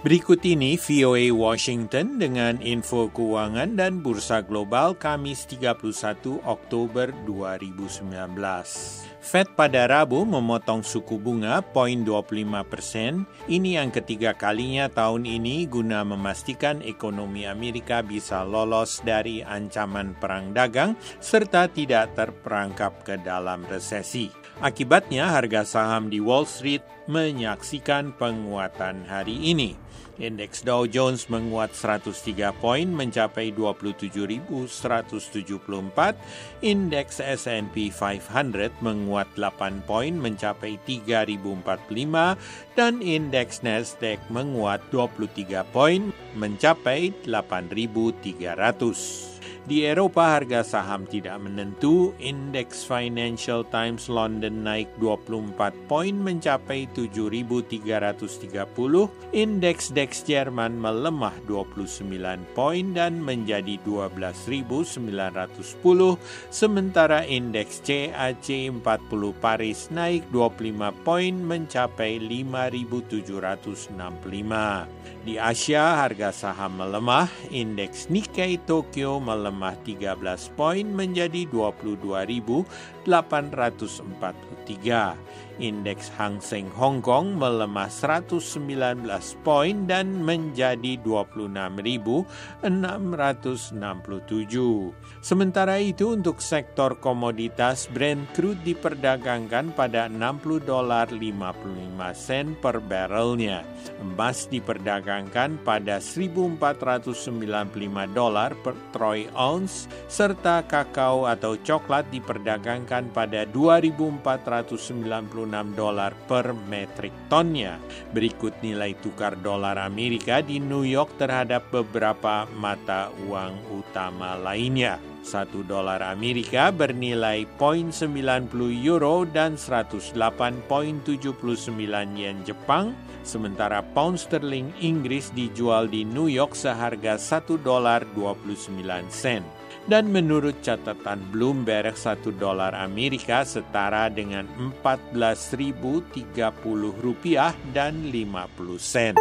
Berikut ini VOA Washington dengan info keuangan dan bursa global Kamis 31 Oktober 2019. Fed pada Rabu memotong suku bunga 0.25%. Ini yang ketiga kalinya tahun ini guna memastikan ekonomi Amerika bisa lolos dari ancaman perang dagang serta tidak terperangkap ke dalam resesi. Akibatnya harga saham di Wall Street menyaksikan penguatan hari ini. Indeks Dow Jones menguat 103 poin mencapai 27.174. Indeks S&P 500 menguat 8 poin mencapai 3.045 dan indeks Nasdaq menguat 23 poin mencapai 8.300. Di Eropa harga saham tidak menentu, indeks Financial Times London naik 24 poin mencapai 7.330, indeks DAX Jerman melemah 29 poin dan menjadi 12.910, sementara indeks CAC 40 Paris naik 25 poin mencapai 5.765. Di Asia harga saham melemah, indeks Nikkei Tokyo melemah 13 poin menjadi 22.843. Indeks Hang Seng Hong Kong melemah 119 poin dan menjadi 26.667. Sementara itu untuk sektor komoditas, Brent crude diperdagangkan pada $60.55 per barrelnya. Emas diperdagangkan pada $1.495 per troy ounce, serta kakao atau coklat diperdagangkan pada $2.496 per metrik tonnya. Berikut nilai tukar dolar Amerika di New York terhadap beberapa mata uang utama lainnya. $1 Amerika bernilai 0.90 euro dan 108.79 yen Jepang, sementara pound sterling Inggris dijual di New York seharga $1.29. Dan menurut catatan Bloomberg, $1 Amerika setara dengan $14.030.50.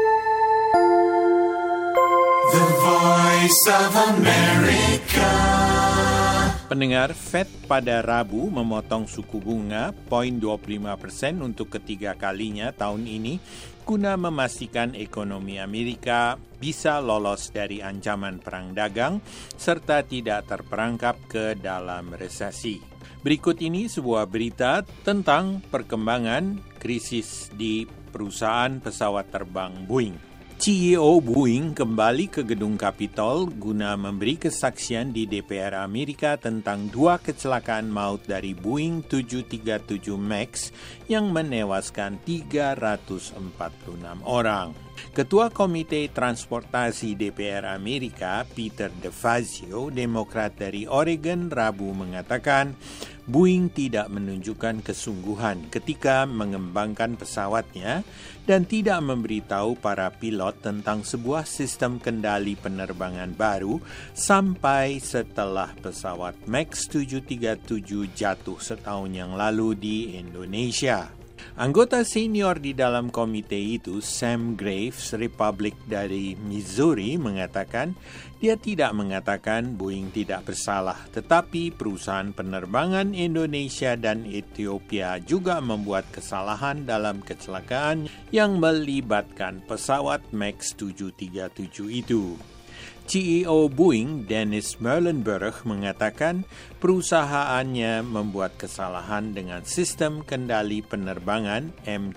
The Voice of America. Pendengar, Fed pada Rabu memotong suku bunga 0.25% untuk ketiga kalinya tahun ini guna memastikan ekonomi Amerika bisa lolos dari ancaman perang dagang serta tidak terperangkap ke dalam resesi. Berikut ini sebuah berita tentang perkembangan krisis di perusahaan pesawat terbang Boeing. CEO Boeing kembali ke gedung Capitol guna memberi kesaksian di DPR Amerika tentang 2 kecelakaan maut dari Boeing 737 MAX yang menewaskan 346 orang. Ketua Komite Transportasi DPR Amerika, Peter DeFazio, Demokrat dari Oregon, Rabu mengatakan Boeing tidak menunjukkan kesungguhan ketika mengembangkan pesawatnya dan tidak memberitahu para pilot tentang sebuah sistem kendali penerbangan baru sampai setelah pesawat MAX 737 jatuh setahun yang lalu di Indonesia. Anggota senior di dalam komite itu, Sam Graves, Republik dari Missouri, mengatakan dia tidak mengatakan Boeing tidak bersalah, tetapi perusahaan penerbangan Indonesia dan Ethiopia juga membuat kesalahan dalam kecelakaan yang melibatkan pesawat MAX 737 itu. CEO Boeing, Dennis Muilenburg, mengatakan perusahaannya membuat kesalahan dengan sistem kendali penerbangan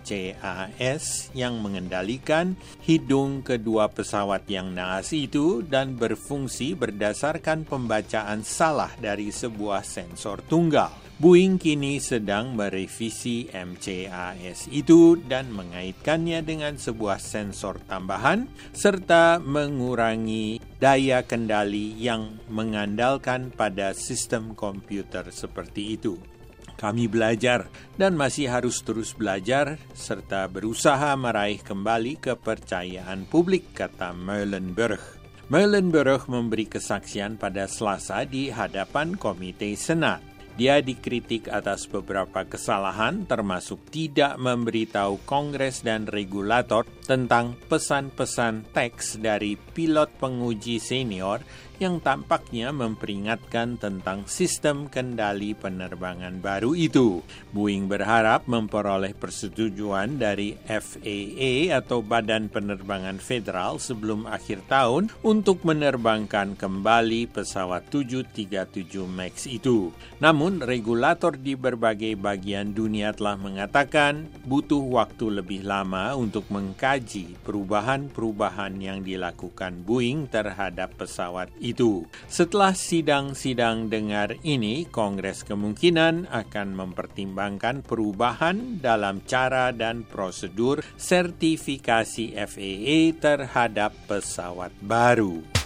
MCAS yang mengendalikan hidung kedua pesawat yang naas itu dan berfungsi berdasarkan pembacaan salah dari sebuah sensor tunggal. Boeing kini sedang merevisi MCAS itu dan mengaitkannya dengan sebuah sensor tambahan serta mengurangi daya kendali yang mengandalkan pada sistem komputer seperti itu. Kami belajar dan masih harus terus belajar serta berusaha meraih kembali kepercayaan publik, kata Muilenburg. Muilenburg memberi kesaksian pada Selasa di hadapan Komite Senat. Dia dikritik atas beberapa kesalahan termasuk tidak memberitahu Kongres dan regulator tentang pesan-pesan teks dari pilot penguji senior yang tampaknya memperingatkan tentang sistem kendali penerbangan baru itu. Boeing berharap memperoleh persetujuan dari FAA atau Badan Penerbangan Federal sebelum akhir tahun untuk menerbangkan kembali pesawat 737 MAX itu. Namun, regulator di berbagai bagian dunia telah mengatakan butuh waktu lebih lama untuk mengkaji perubahan-perubahan yang dilakukan Boeing terhadap pesawat itu. Setelah sidang-sidang dengar ini, Kongres kemungkinan akan mempertimbangkan perubahan dalam cara dan prosedur sertifikasi FAA terhadap pesawat baru.